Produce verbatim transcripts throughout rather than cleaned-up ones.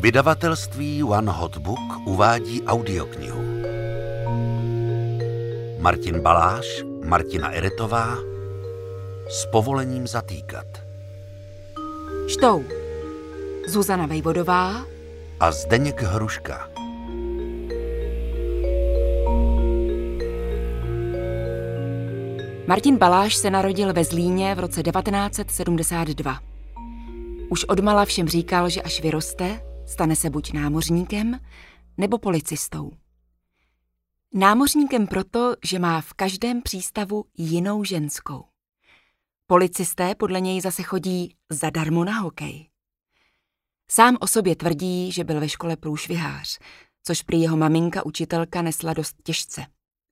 Vydavatelství One Hot Book uvádí audioknihu. Martin Baláš, Martina Eretová, S povolením zatýkat. Čtou Zuzana Vejvodová a Zdeněk Hruška. Martin Baláš se narodil ve Zlíně v roce devatenáct set sedmdesát dva. Už odmala všem říkal, že až vyroste, stane se buď námořníkem, nebo policistou. Námořníkem proto, že má v každém přístavu jinou ženskou. Policisté podle něj zase chodí zadarmo na hokej. Sám o sobě tvrdí, že byl ve škole průšvihář, což prý jeho maminka učitelka nesla dost těžce.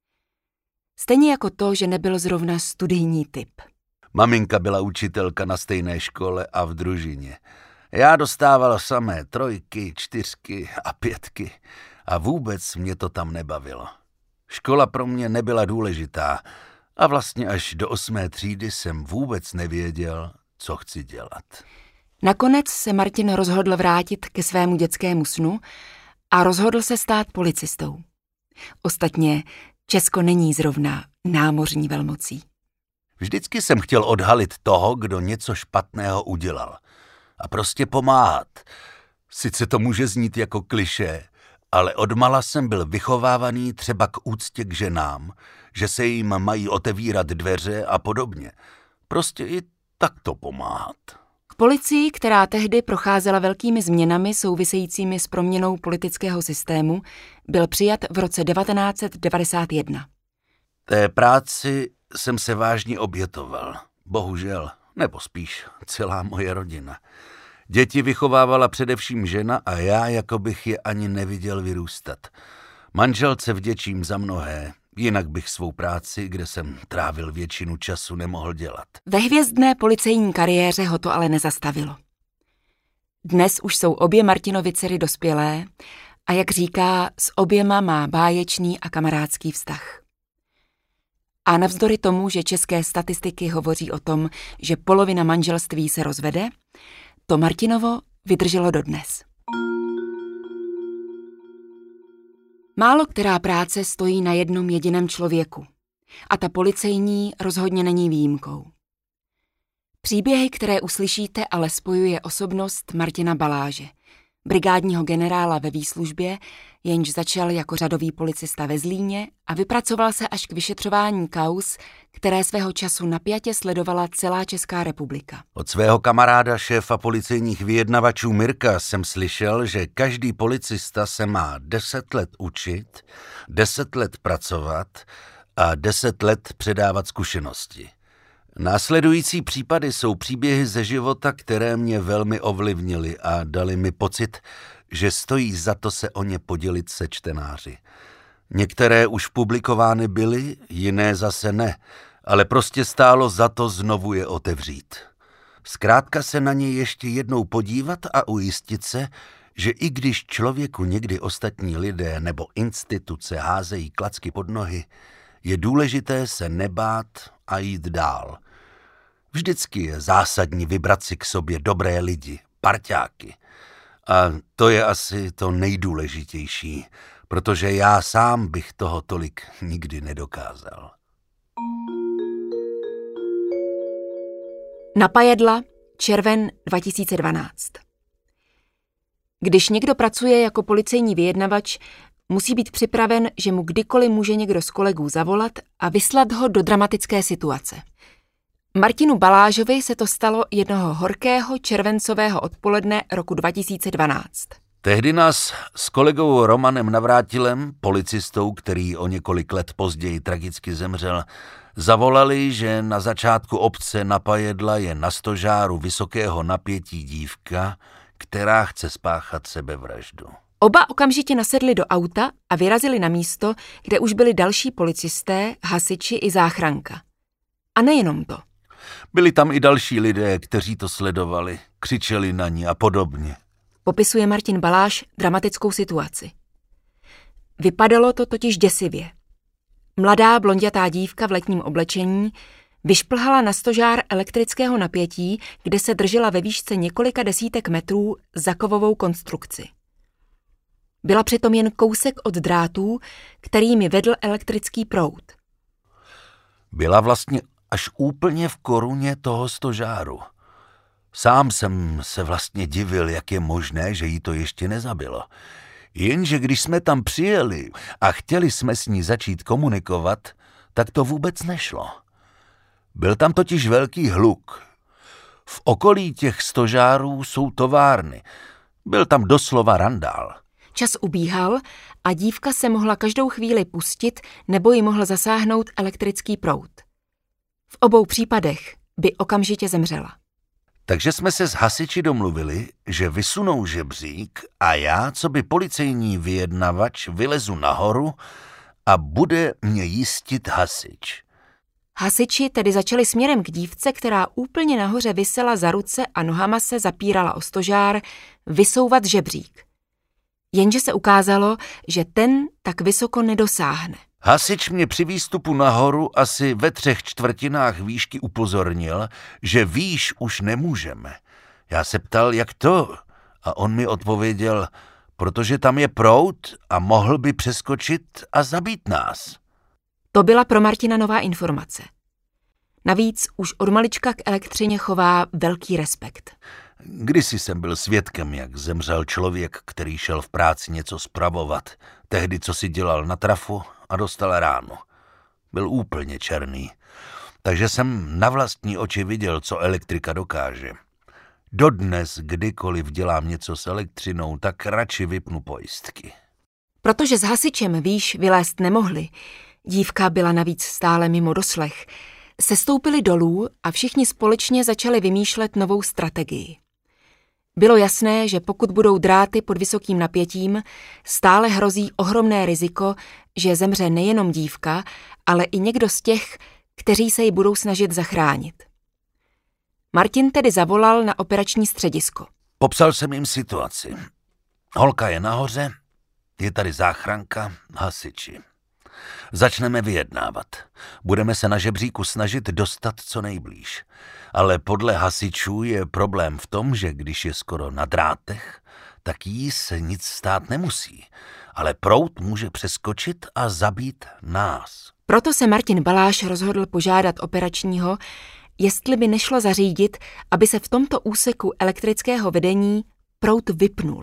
Stejně jako to, že nebyl zrovna studijní typ. Maminka byla učitelka na stejné škole a v družině. Já dostával samé trojky, čtyřky a pětky a vůbec mě to tam nebavilo. Škola pro mě nebyla důležitá a vlastně až do osmé třídy jsem vůbec nevěděl, co chci dělat. Nakonec se Martin rozhodl vrátit ke svému dětskému snu a rozhodl se stát policistou. Ostatně Česko není zrovna námořní velmocí. Vždycky jsem chtěl odhalit toho, kdo něco špatného udělal. A prostě pomáhat. Sice to může znít jako klišé, ale odmala jsem byl vychovávaný třeba k úctě k ženám, že se jim mají otevírat dveře a podobně. Prostě i takto pomáhat. K policii, která tehdy procházela velkými změnami souvisejícími s proměnou politického systému, byl přijat v roce devatenáct set devadesát jedna. Té práci jsem se vážně obětoval. Bohužel, nebo spíš celá moje rodina. Děti vychovávala především žena a já jako bych je ani neviděl vyrůstat. Manželce vděčím za mnohé, jinak bych svou práci, kde jsem trávil většinu času, nemohl dělat. Ve hvězdné policejní kariéře ho to ale nezastavilo. Dnes už jsou obě Martinovy dcery dospělé a jak říká, s oběma má báječný a kamarádský vztah. A navzdory tomu, že české statistiky hovoří o tom, že polovina manželství se rozvede, to Martinovo vydrželo dodnes. Málo která práce stojí na jednom jediném člověku. A ta policejní rozhodně není výjimkou. Příběhy, které uslyšíte, ale spojuje osobnost Martina Baláže, brigádního generála ve výslužbě, jenž začal jako řadový policista ve Zlíně a vypracoval se až k vyšetřování kauz, které svého času napjatě sledovala celá Česká republika. Od svého kamaráda šéfa policejních vyjednavačů Mirka jsem slyšel, že každý policista se má deset let učit, deset let pracovat a deset let předávat zkušenosti. Následující případy jsou příběhy ze života, které mě velmi ovlivnily a dali mi pocit, že stojí za to se o ně podělit se čtenáři. Některé už publikovány byly, jiné zase ne, ale prostě stálo za to znovu je otevřít. Zkrátka se na ně ještě jednou podívat a ujistit se, že i když člověku někdy ostatní lidé nebo instituce házejí klacky pod nohy, je důležité se nebát a jít dál. Vždycky je zásadní vybrat si k sobě dobré lidi, parťáky. A to je asi to nejdůležitější, protože já sám bych toho tolik nikdy nedokázal. Napajedla, červen dva tisíce dvanáct. Když někdo pracuje jako policejní vyjednavač, musí být připraven, že mu kdykoliv může někdo z kolegů zavolat a vyslat ho do dramatické situace. Martinu Balážovi se to stalo jednoho horkého červencového odpoledne roku dva tisíce dvanáct. Tehdy nás s kolegou Romanem Navrátilem, policistou, který o několik let později tragicky zemřel, zavolali, že na začátku obce Napajedla je na stožáru vysokého napětí dívka, která chce spáchat sebevraždu. Oba okamžitě nasedli do auta a vyrazili na místo, kde už byli další policisté, hasiči i záchranka. A nejenom to. Byli tam i další lidé, kteří to sledovali, křičeli na ní a podobně. Popisuje Martin Baláš dramatickou situaci. Vypadalo to totiž děsivě. Mladá blondětá dívka v letním oblečení vyšplhala na stožár elektrického napětí, kde se držela ve výšce několika desítek metrů za kovovou konstrukci. Byla přitom jen kousek od drátů, kterými vedl elektrický proud. Byla vlastně až úplně v koruně toho stožáru. Sám jsem se vlastně divil, jak je možné, že jí to ještě nezabilo. Jenže když jsme tam přijeli a chtěli jsme s ní začít komunikovat, tak to vůbec nešlo. Byl tam totiž velký hluk. V okolí těch stožárů jsou továrny. Byl tam doslova randál. Čas ubíhal a dívka se mohla každou chvíli pustit nebo ji mohl zasáhnout elektrický proud. V obou případech by okamžitě zemřela. Takže jsme se s hasiči domluvili, že vysunou žebřík a já, co by policejní vyjednavač, vylezu nahoru a bude mě jistit hasič. Hasiči tedy začali směrem k dívce, která úplně nahoře visela za ruce a nohama se zapírala o stožár, vysouvat žebřík. Jenže se ukázalo, že ten tak vysoko nedosáhne. Hasič mě při výstupu nahoru asi ve třech čtvrtinách výšky upozornil, že výš už nemůžeme. Já se ptal, jak to? A on mi odpověděl, protože tam je proud a mohl by přeskočit a zabít nás. To byla pro Martina nová informace. Navíc už od malička k elektřině chová velký respekt. Kdysi jsem byl svědkem, jak zemřel člověk, který šel v práci něco spravovat. Tehdy, co si dělal na trafu a dostal ránu. Byl úplně černý. Takže jsem na vlastní oči viděl, co elektrika dokáže. Dodnes, kdykoliv dělám něco s elektřinou, tak radši vypnu pojistky. Protože s hasičem výš vylézt nemohli, dívka byla navíc stále mimo doslech, sestoupili dolů a všichni společně začali vymýšlet novou strategii. Bylo jasné, že pokud budou dráty pod vysokým napětím, stále hrozí ohromné riziko, že zemře nejenom dívka, ale i někdo z těch, kteří se ji budou snažit zachránit. Martin tedy zavolal na operační středisko. Popsal jsem jim situaci. Holka je nahoře, je tady záchranka, hasiči. Začneme vyjednávat. Budeme se na žebříku snažit dostat co nejblíž. Ale podle hasičů je problém v tom, že když je skoro na drátech, tak jí se nic stát nemusí. Ale proud může přeskočit a zabít nás. Proto se Martin Baláš rozhodl požádat operačního, jestli by nešlo zařídit, aby se v tomto úseku elektrického vedení proud vypnul.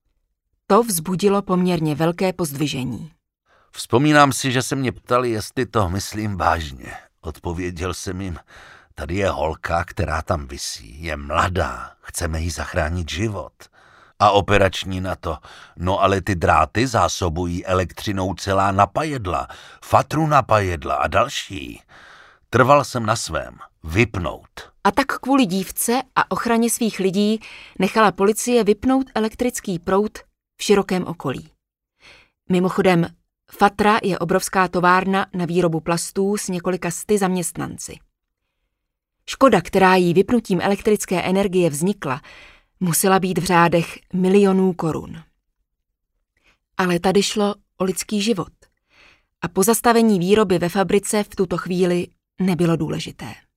To vzbudilo poměrně velké pozdvižení. Vzpomínám si, že se mě ptali, jestli to myslím vážně. Odpověděl jsem jim, tady je holka, která tam visí, je mladá, chceme jí zachránit život. A operační na to, no ale ty dráty zásobují elektřinou celá napajedla, fatru napajedla a další. Trval jsem na svém, vypnout. A tak kvůli dívce a ochraně svých lidí nechala policie vypnout elektrický proud v širokém okolí. Mimochodem, Fatra je obrovská továrna na výrobu plastů s několika sty zaměstnanci. Škoda, která jí vypnutím elektrické energie vznikla, musela být v řádech milionů korun. Ale tady šlo o lidský život a pozastavení výroby ve fabrice v tuto chvíli nebylo důležité.